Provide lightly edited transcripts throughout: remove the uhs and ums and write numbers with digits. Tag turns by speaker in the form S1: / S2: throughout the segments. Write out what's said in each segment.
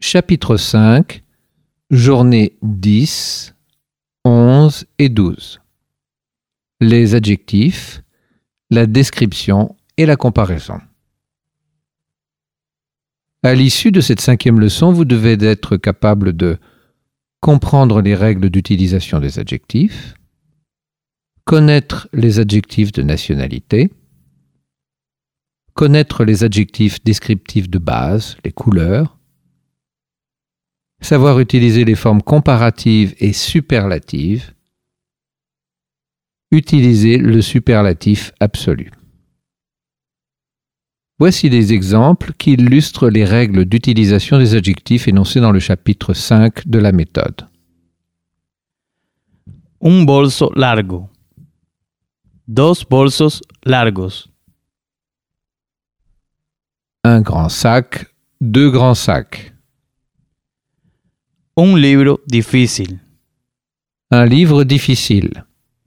S1: Chapitre 5, journées 10, 11 et 12. Les adjectifs, la description et la comparaison. À l'issue de cette 5e leçon, vous devez être capable de comprendre les règles d'utilisation des adjectifs, connaître les adjectifs de nationalité, connaître les adjectifs descriptifs de base, les couleurs, savoir utiliser les formes comparatives et superlatives, utiliser le superlatif absolu. Voici des exemples qui illustrent les règles d'utilisation des adjectifs énoncés dans le chapitre 5 de la méthode.
S2: Un bolso largo. Dos bolsos largos.
S1: Un grand sac, deux grands sacs.
S2: Un libro difícil.
S1: Un livre difficile.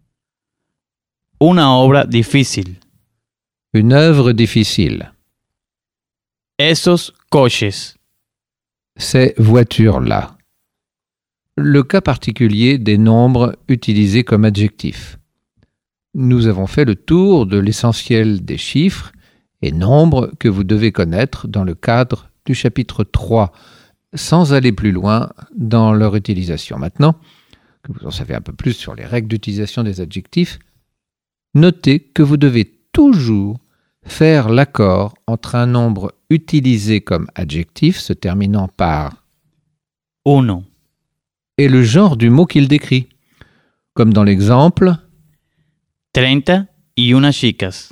S2: Una obra difícil.
S1: Une œuvre difficile.
S2: Esos coches.
S1: Ces voitures-là. Le cas particulier des nombres utilisés comme adjectifs. Nous avons fait le tour de l'essentiel des chiffres et nombres que vous devez connaître dans le cadre du chapitre 3, sans aller plus loin dans leur utilisation. Maintenant que vous en savez un peu plus sur les règles d'utilisation des adjectifs, notez que vous devez toujours faire l'accord entre un nombre utilisé comme adjectif se terminant par
S2: uno
S1: et le genre du mot qu'il décrit, comme dans l'exemple
S2: 30 y unas chicas.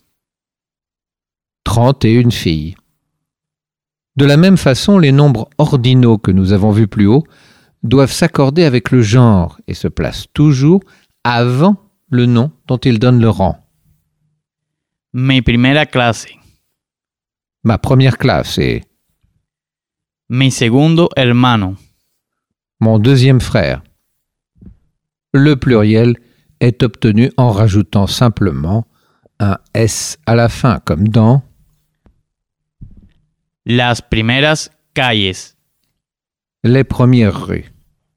S1: 31 filles. De la même façon, les nombres ordinaux que nous avons vus plus haut doivent s'accorder avec le genre et se placent toujours avant le nom dont ils donnent le rang.
S2: Mi primera clase.
S1: Ma première classe et
S2: Mi segundo hermano.
S1: mon deuxième frère. Le pluriel est obtenu en rajoutant simplement un S à la fin, comme dans
S2: Las primeras calles.
S1: les premières rues.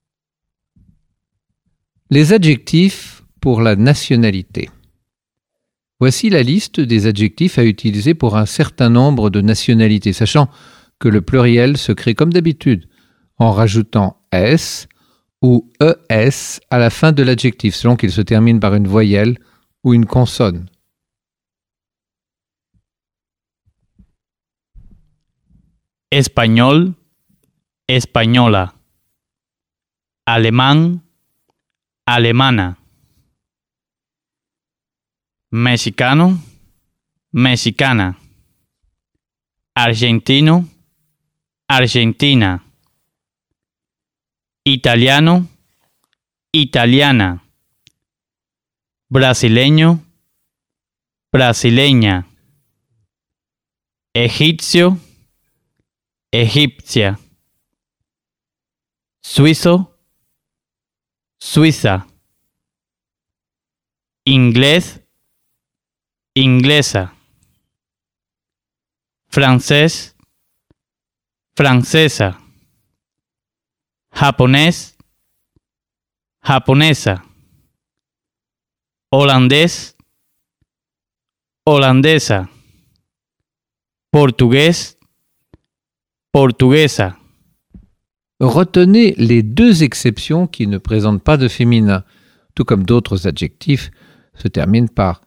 S1: Les adjectifs pour la nationalité. Voici la liste des adjectifs à utiliser pour un certain nombre de nationalités, sachant que le pluriel se crée comme d'habitude, en rajoutant S ou ES à la fin de l'adjectif, selon qu'il se termine par une voyelle ou une consonne.
S2: Español, española. Alemán, alemana. Mexicano, mexicana. Argentino, argentina. Italiano, italiana. Brasileño, brasileña. Egipcio, egipcia. Suizo, suiza. Inglés, inglesa. Francés, francesa. Japonés, japonesa. Holandés, holandesa. Portugués, portuguesa.
S1: Retenez les deux exceptions qui ne présentent pas de féminin, tout comme d'autres adjectifs se terminent par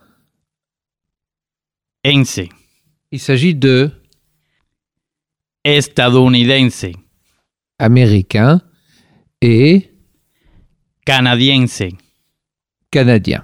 S2: Ense,
S1: il s'agit de
S2: estadounidense,
S1: américain et
S2: canadiense.
S1: canadien.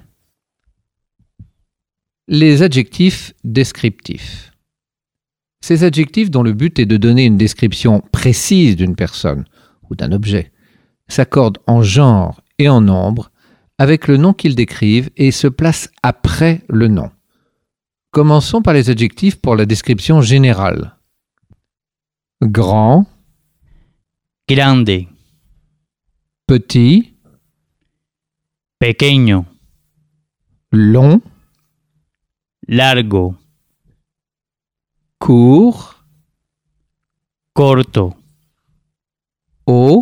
S1: Les adjectifs descriptifs. Ces adjectifs dont le but est de donner une description précise d'une personne ou d'un objet s'accordent en genre et en nombre avec le nom qu'ils décrivent et se placent après le nom. Commençons par les adjectifs pour la description générale. Grand,
S2: Grande,
S1: petit,
S2: pequeño,
S1: long,
S2: largo,
S1: court,
S2: corto,
S1: haut,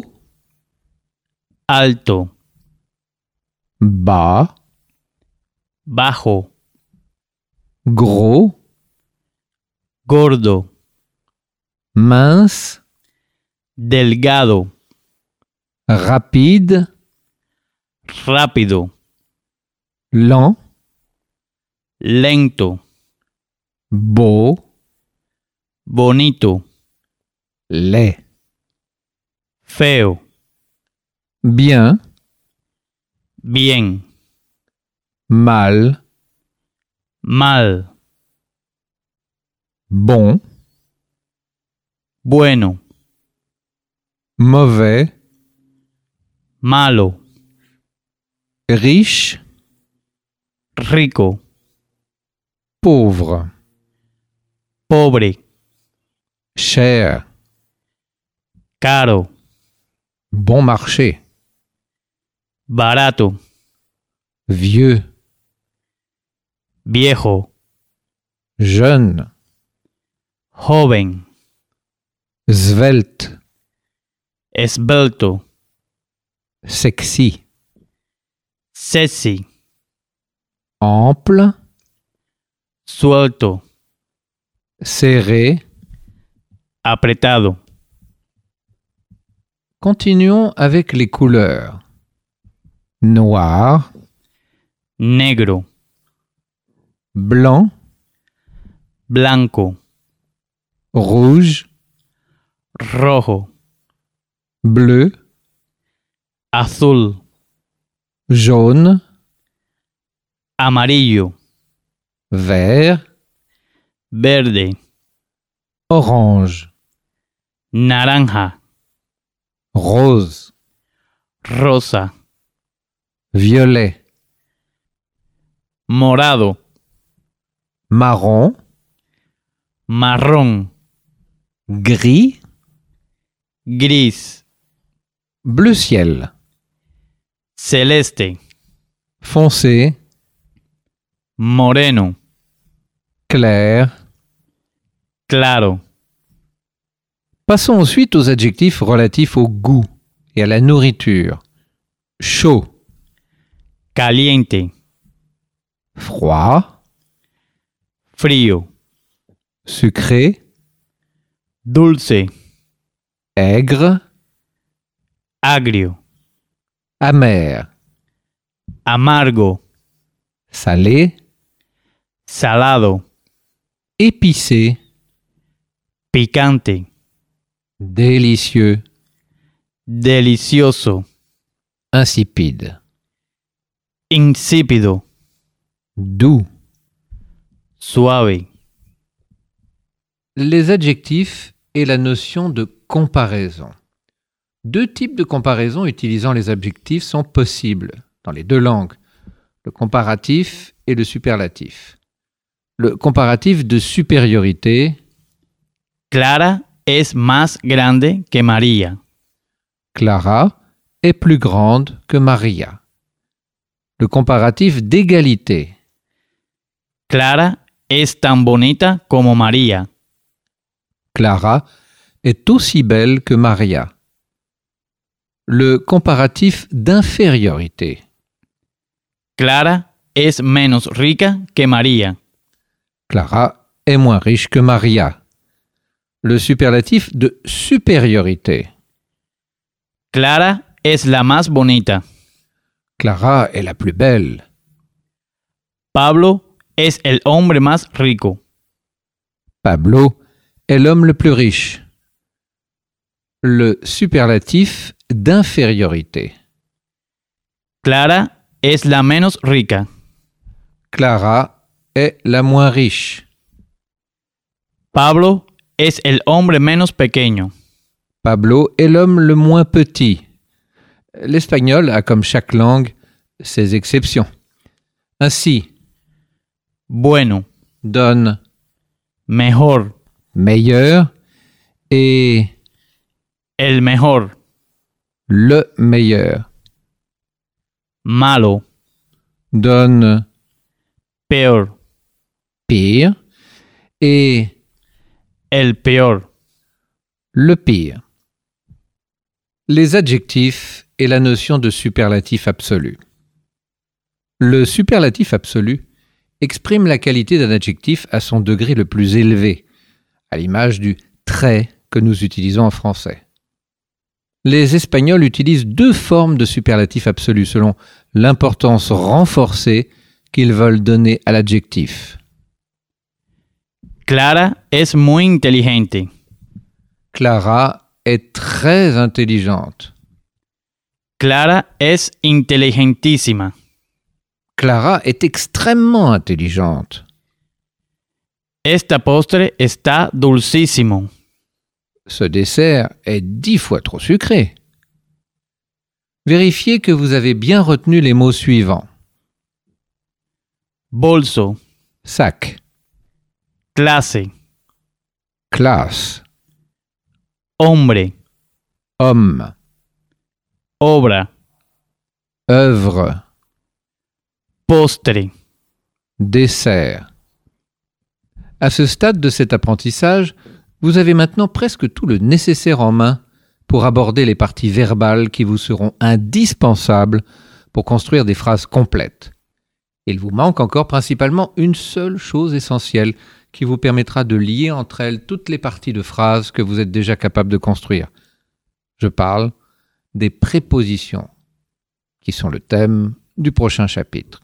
S2: alto,
S1: bas,
S2: bajo,
S1: gros,
S2: gordo,
S1: mince,
S2: delgado,
S1: rapide,
S2: rápido,
S1: lent,
S2: lento,
S1: beau,
S2: bonito,
S1: laid,
S2: feo,
S1: bien,
S2: bien,
S1: mal,
S2: mal,
S1: bon,
S2: bueno,
S1: mauvais,
S2: malo,
S1: riche,
S2: rico,
S1: pauvre,
S2: pobre,
S1: cher,
S2: caro,
S1: bon marché,
S2: barato,
S1: vieux,
S2: viejo,
S1: jeune,
S2: joven,
S1: svelte,
S2: esbelto,
S1: sexy,
S2: sexy,
S1: ample,
S2: suelto,
S1: serré.
S2: apretado.
S1: Continuons avec les couleurs. Noir,
S2: Negro,
S1: blanc,
S2: blanco,
S1: rouge,
S2: rojo,
S1: bleu,
S2: azul,
S1: jaune,
S2: amarillo,
S1: vert,
S2: verde,
S1: orange,
S2: naranja,
S1: rose,
S2: rosa,
S1: violet,
S2: morado,
S1: marron,
S2: marrón,
S1: gris,
S2: gris,
S1: bleu ciel,
S2: celeste,
S1: foncé,
S2: moreno,
S1: clair.
S2: claro.
S1: Passons ensuite aux adjectifs relatifs au goût et à la nourriture. Chaud,
S2: Caliente,
S1: froid,
S2: frío,
S1: sucré,
S2: dulce,
S1: aigre,
S2: agrio,
S1: amer,
S2: amargo,
S1: salé,
S2: salado,
S1: épicé,
S2: picante,
S1: délicieux,
S2: delicioso,
S1: insipide,
S2: insípido,
S1: doux.
S2: suave.
S1: Les adjectifs et la notion de comparaison. Deux types de comparaison utilisant les adjectifs sont possibles dans les deux langues, le comparatif et le superlatif. Le comparatif de supériorité,
S2: Clara es más grande que María.
S1: Clara est plus grande que Maria. Le comparatif d'égalité,
S2: Clara es tan bonita como María.
S1: Clara est aussi belle que Maria. Le comparatif d'infériorité,
S2: Clara es menos rica que María.
S1: Clara est moins riche que Maria. Le superlatif de supériorité,
S2: Clara es la más bonita.
S1: Clara est la plus belle.
S2: Pablo es el hombre más rico.
S1: Pablo est l'homme le plus riche. Le superlatif d'infériorité,
S2: Clara es la menos rica.
S1: Clara est la moins riche.
S2: Pablo es el hombre menos pequeño.
S1: Pablo est l'homme le moins petit. L'espagnol a comme chaque langue ses exceptions. Ainsi,
S2: Bueno,
S1: donne
S2: mejor,
S1: meilleur et
S2: el mejor.
S1: le meilleur.
S2: Malo,
S1: Donne
S2: peor,
S1: pire et
S2: el peor.
S1: le pire. Les adjectifs et la notion de superlatif absolu. Le superlatif absolu exprime la qualité d'un adjectif à son degré le plus élevé, à l'image du « très » que nous utilisons en français. Les Espagnols utilisent deux formes de superlatif absolu selon l'importance renforcée qu'ils veulent donner à l'adjectif.
S2: Clara es muy inteligente.
S1: Clara est très intelligente.
S2: Clara es inteligentísima.
S1: Clara est extrêmement intelligente.
S2: Este postre está dulcísimo.
S1: Ce dessert est 10 fois trop sucré. Vérifiez que vous avez bien retenu les mots suivants.
S2: Bolso,
S1: Sac,
S2: clase,
S1: classe,
S2: hombre,
S1: homme,
S2: obra,
S1: œuvre,
S2: postre.
S1: dessert. À ce stade de cet apprentissage, vous avez maintenant presque tout le nécessaire en main pour aborder les parties verbales qui vous seront indispensables pour construire des phrases complètes. Il vous manque encore principalement une seule chose essentielle qui vous permettra de lier entre elles toutes les parties de phrases que vous êtes déjà capable de construire. Je parle des prépositions, qui sont le thème du prochain chapitre.